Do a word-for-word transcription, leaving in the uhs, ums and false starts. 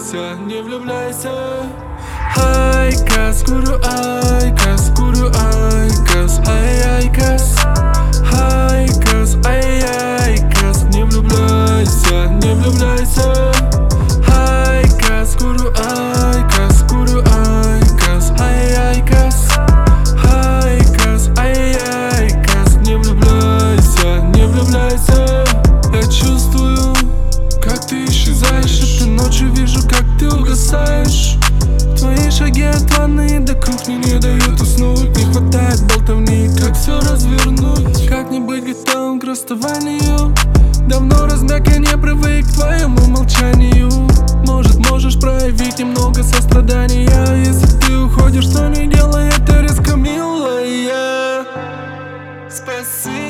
влюбляйся, не влюбляйся. Айкос, курю айкос, курю айкос, ай-айкос. Айкос, ай-айкос, не влюбляйся, не влюбляйся. Айкос, курю айкос, курю айкос, ай-айкос. Айкос, ай-айкос, не влюбляйся, не влюбляйся. Я чувствую, как ты исчезаешь этой ночью, вижу, как ты угасаешь. Твои шаги от ванны до кухни не дают уснуть. Не хватает болтовни, как все развернуть. Как не быть готовым к расставанию? Давно размяк, я не привык к твоему молчанию. Может, можешь проявить немного сострадания. Если ты уходишь, то не делай это резко, милая. Спасибо.